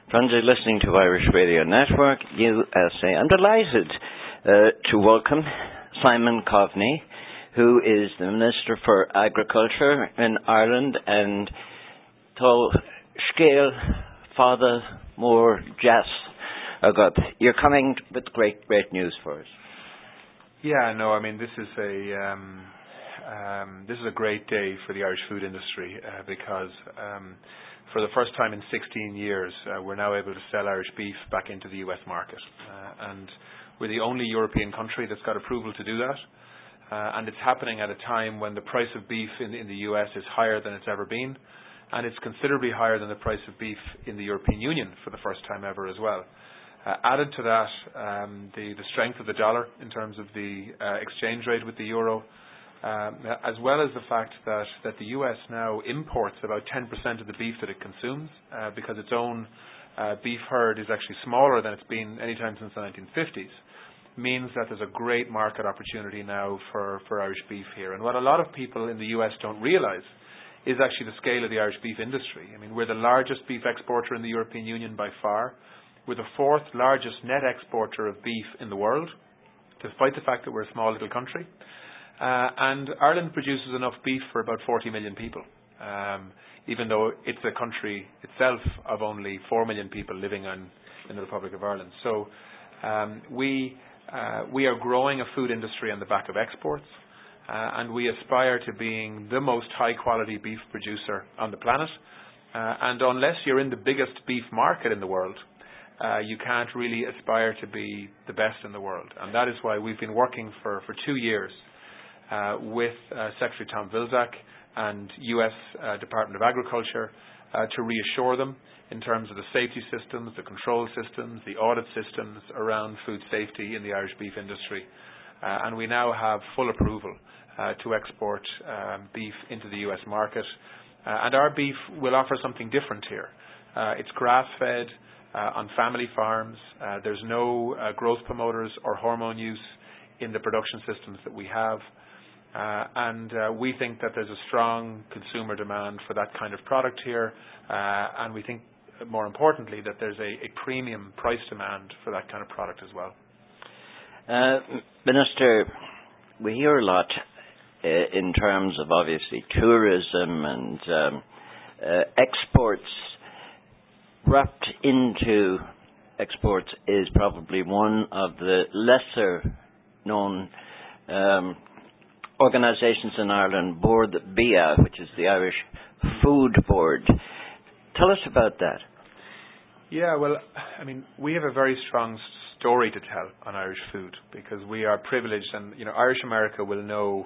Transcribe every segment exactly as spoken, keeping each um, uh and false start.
Friends, you're listening to Irish Radio Network, U S A. I'm delighted uh, to welcome Simon Coveney, who is the Minister for Agriculture in Ireland, and Tó Scéal Fada Mór Deas Agat. You're coming with great, great news for us. Yeah, no, I mean, this is a um, um, this is a great day for the Irish food industry uh, because um, for the first time in sixteen years, uh, we're now able to sell Irish beef back into the U S market. Uh, and we're the only European country that's got approval to do that. Uh, and it's happening at a time when the price of beef in, in the U S is higher than it's ever been. And it's considerably higher than the price of beef in the European Union for the first time ever as well. Uh, added to that, um, the, the strength of the dollar in terms of the uh, exchange rate with the euro, Um, as well as the fact that, that the U S now imports about ten percent of the beef that it consumes uh, because its own uh, beef herd is actually smaller than it's been any time since the nineteen fifties, means that there's a great market opportunity now for, for Irish beef here. And what a lot of people in the U S don't realise is actually the scale of the Irish beef industry. I mean, we're the largest beef exporter in the European Union by far. We're the fourth largest net exporter of beef in the world, despite the fact that we're a small little country. Uh, and Ireland produces enough beef for about forty million people, um, even though it's a country itself of only four million people living on, in the Republic of Ireland. So um, we, uh, we are growing a food industry on the back of exports, uh, and we aspire to being the most high-quality beef producer on the planet. Uh, and unless you're in the biggest beef market in the world, uh, you can't really aspire to be the best in the world. And that is why we've been working for, for two years Uh, with uh, Secretary Tom Vilsack and U S uh, Department of Agriculture uh, to reassure them in terms of the safety systems, the control systems, the audit systems around food safety in the Irish beef industry. Uh, and we now have full approval uh, to export um, beef into the U S market. Uh, and our beef will offer something different here. Uh, it's grass-fed uh, on family farms. Uh, there's no uh, growth promoters or hormone use in the production systems that we have. Uh, and uh, we think that there's a strong consumer demand for that kind of product here, uh, and we think, more importantly, that there's a, a premium price demand for that kind of product as well. Uh, Minister, we hear a lot uh, in terms of obviously tourism and um, uh, exports. Wrapped into exports is probably one of the lesser known um, organisations in Ireland, Bord Bia, which is the Irish Food Board. Tell us about that. Yeah, well, I mean, we have a very strong story to tell on Irish food because we are privileged, and you know, Irish America will know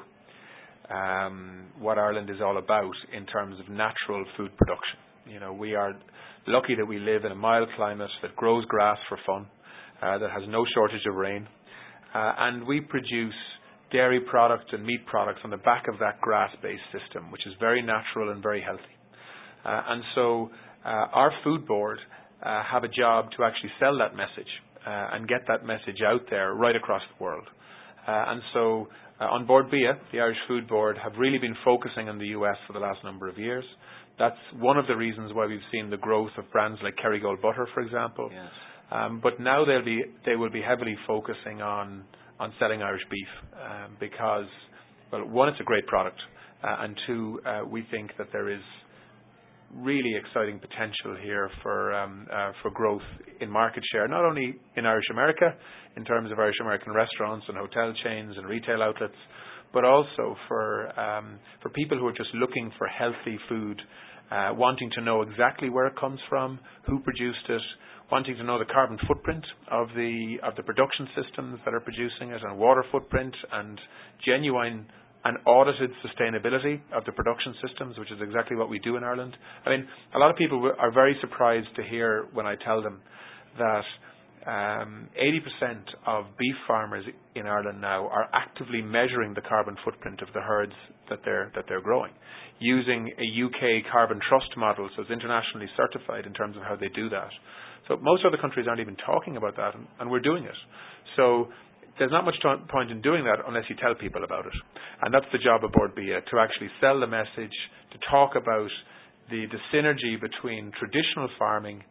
um, what Ireland is all about in terms of natural food production. You know, we are lucky that we live in a mild climate that grows grass for fun, uh, that has no shortage of rain, uh, and we produce dairy products and meat products on the back of that grass-based system, which is very natural and very healthy. Uh, and so uh, our food board uh, have a job to actually sell that message uh, and get that message out there right across the world. Uh, and so uh, on Bord Bia, the Irish Food Board have really been focusing on the U S for the last number of years. That's one of the reasons why we've seen the growth of brands like Kerrygold butter, for example. Yes. Um, but now they'll be, they will be heavily focusing on on selling Irish beef um, because, well, one, it's a great product, uh, and two, uh, we think that there is really exciting potential here for um, uh, for growth in market share, not only in Irish America, in terms of Irish American restaurants and hotel chains and retail outlets, but also for um, for people who are just looking for healthy food, uh, wanting to know exactly where it comes from, who produced it, wanting to know the carbon footprint of the of the production systems that are producing it, and water footprint, and genuine and audited sustainability of the production systems, which is exactly what we do in Ireland. I mean, a lot of people are very surprised to hear when I tell them that um, eighty percent of beef farmers in Ireland now are actively measuring the carbon footprint of the herds that they're that they're growing, using a U K carbon trust model, so it's internationally certified in terms of how they do that. So most other countries aren't even talking about that, and, and we're doing it. So there's not much t- point in doing that unless you tell people about it. And that's the job of Bord Bia, to actually sell the message, to talk about the, the synergy between traditional farming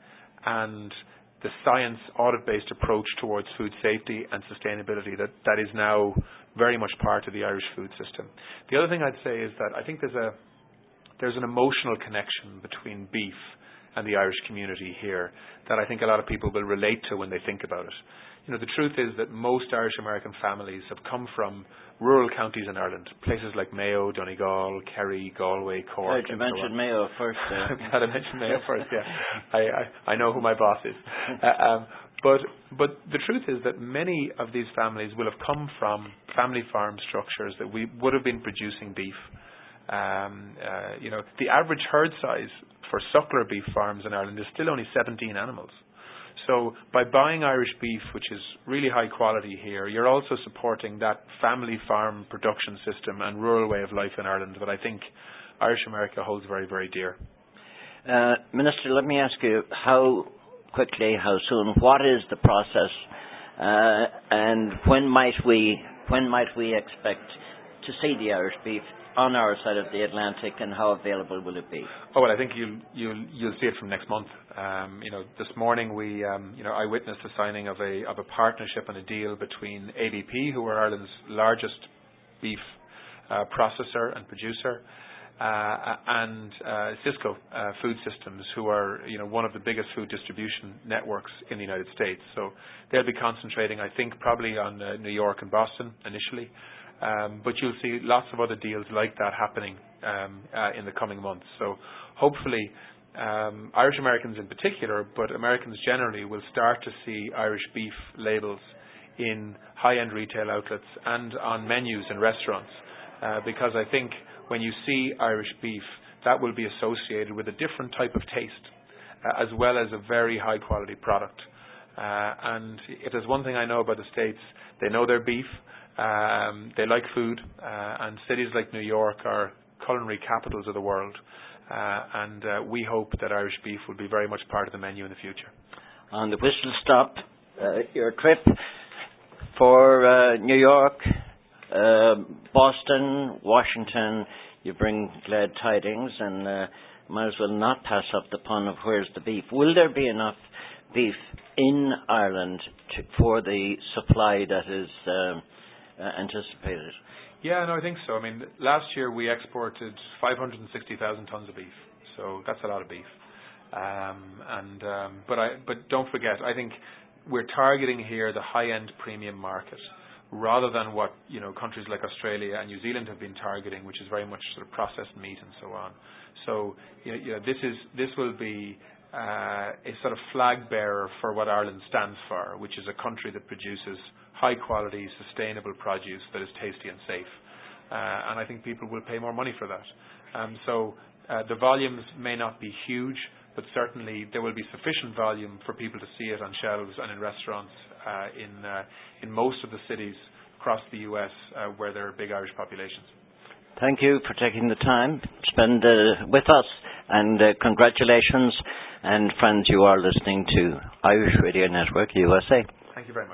and the science audit-based approach towards food safety and sustainability that, that is now very much part of the Irish food system. The other thing I'd say is that I think there's a there's an emotional connection between beef and the Irish community here that I think a lot of people will relate to when they think about it. You know, the truth is that most Irish American families have come from rural counties in Ireland, places like Mayo, Donegal, Kerry, Galway, Cork. Glad you mentioned so Mayo first. I'm glad I mentioned Mayo first. Yeah, I, I I know who my boss is. Uh, um, but but the truth is that many of these families will have come from family farm structures that we would have been producing beef. Um, uh, you know, the average herd size for suckler beef farms in Ireland is still only seventeen animals. So by buying Irish beef, which is really high quality here, you're also supporting that family farm production system and rural way of life in Ireland that I think Irish America holds very, very dear. Uh, Minister, let me ask you how quickly, how soon, what is the process, uh, and when might we when might we expect to see the Irish beef on our side of the Atlantic, and how available will it be? Oh, well, I think you'll you'll you'll see it from next month. Um, you know, this morning we um, you know I witnessed the signing of a of a partnership and a deal between A B P, who are Ireland's largest beef uh, processor and producer, uh, and uh, Sysco uh, Food Systems, who are you know one of the biggest food distribution networks in the United States. So they'll be concentrating, I think, probably on uh, New York and Boston initially. Um, but you'll see lots of other deals like that happening um, uh, in the coming months. So hopefully um, Irish Americans in particular, but Americans generally, will start to see Irish beef labels in high-end retail outlets and on menus in restaurants. Uh, because I think when you see Irish beef, that will be associated with a different type of taste, uh, as well as a very high-quality product. Uh, and if there's one thing I know about the States, they know their beef. Um, they like food, uh, and cities like New York are culinary capitals of the world, uh, and uh, we hope that Irish beef will be very much part of the menu in the future. On the whistle stop, uh, your trip for uh, New York, uh, Boston, Washington, you bring glad tidings, and uh, might as well not pass up the pun of where's the beef. Will there be enough beef in Ireland to, for the supply that is um, Uh, anticipated? Yeah, no, I think so. I mean, last year we exported five hundred sixty thousand tons of beef, so that's a lot of beef. Um, and um, but I but don't forget, I think we're targeting here the high-end premium market, rather than what you know countries like Australia and New Zealand have been targeting, which is very much sort of processed meat and so on. So you know, you know this is this will be uh, a sort of flag bearer for what Ireland stands for, which is a country that produces high quality, sustainable produce that is tasty and safe. Uh, and I think people will pay more money for that. Um, so uh, the volumes may not be huge, but certainly there will be sufficient volume for people to see it on shelves and in restaurants uh, in uh, in most of the cities across the U S uh, where there are big Irish populations. Thank you for taking the time to spend uh, with us, and uh, congratulations. And friends, you are listening to Irish Radio Network U S A. Thank you very much.